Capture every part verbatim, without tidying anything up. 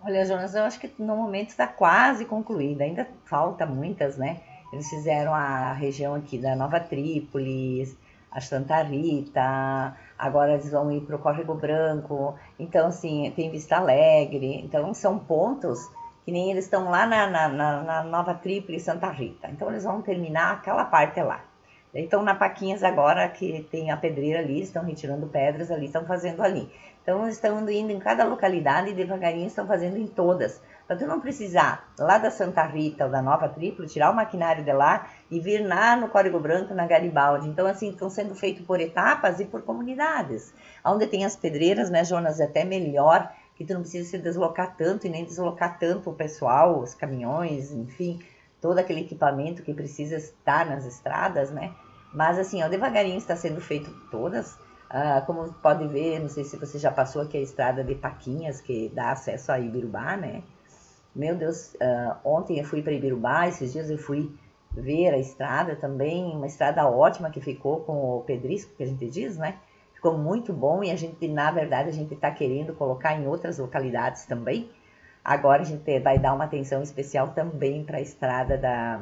Olha, Jonas, eu acho que no momento está quase concluída, ainda falta muitas, né? Eles fizeram a região aqui da Nova Trípolis, a Santa Rita, agora eles vão ir para o Córrego Branco, então, assim, tem Vista Alegre, então são pontos que nem eles estão lá na, na, na, na Nova Trípolis, Santa Rita, então eles vão terminar aquela parte lá. Então, na Paquinhas agora, que tem a pedreira ali, estão retirando pedras ali, estão fazendo ali. Então, estão indo em cada localidade e devagarinho estão fazendo em todas. Para tu não precisar, lá da Santa Rita ou da Nova Trípoli, tirar o maquinário de lá e vir lá no Código Branco, na Garibaldi. Então, assim, estão sendo feitos por etapas e por comunidades. Onde tem as pedreiras, né, Jonas, é até melhor, que tu não precisa se deslocar tanto e nem deslocar tanto o pessoal, os caminhões, enfim, todo aquele equipamento que precisa estar nas estradas, né? Mas assim, ó, devagarinho está sendo feito todas. Ah, como pode ver, não sei se você já passou aqui a estrada de Paquinhas, que dá acesso a Ibirubá, né? Meu Deus, ah, ontem eu fui para Ibirubá, esses dias eu fui ver a estrada também, uma estrada ótima que ficou com o pedrisco, que a gente diz, né? Ficou muito bom e a gente, na verdade, a gente está querendo colocar em outras localidades também. Agora a gente vai dar uma atenção especial também para a estrada da,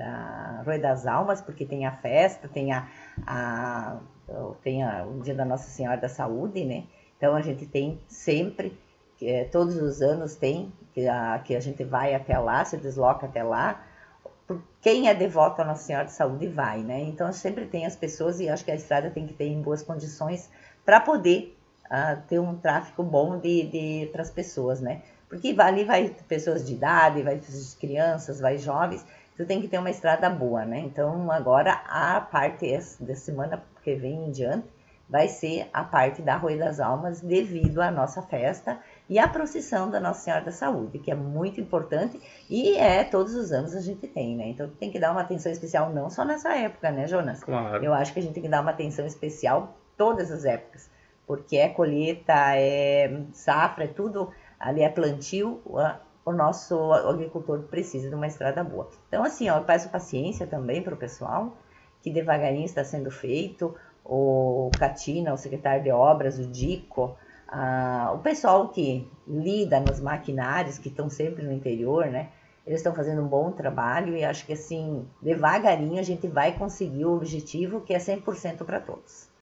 da Rua das Almas, porque tem a festa, tem, a, a, tem a, o Dia da Nossa Senhora da Saúde, né? Então a gente tem sempre, é, todos os anos tem, que a, que a gente vai até lá, se desloca até lá. Quem é devoto à Nossa Senhora da Saúde vai, né? Então sempre tem as pessoas e acho que a estrada tem que ter em boas condições para poder uh, ter um tráfego bom de, de, para as pessoas, né? Porque ali vai pessoas de idade, vai crianças, vai jovens, tu tem que ter uma estrada boa, né? Então agora a parte da semana que vem em diante vai ser a parte da Rua das Almas devido à nossa festa e à procissão da Nossa Senhora da Saúde, que é muito importante e é todos os anos a gente tem, né? Então tem que dar uma atenção especial não só nessa época, né, Jonas? Claro. Eu acho que a gente tem que dar uma atenção especial todas as épocas, porque é colheita, é safra, é tudo, ali é plantio, o nosso agricultor precisa de uma estrada boa. Então assim, ó, eu peço paciência também para o pessoal, que devagarinho está sendo feito, o Catina, o secretário de obras, o Dico, ah, o pessoal que lida nos maquinários, que estão sempre no interior, né? Eles estão fazendo um bom trabalho e acho que assim, devagarinho a gente vai conseguir o objetivo que é cem por cento para todos.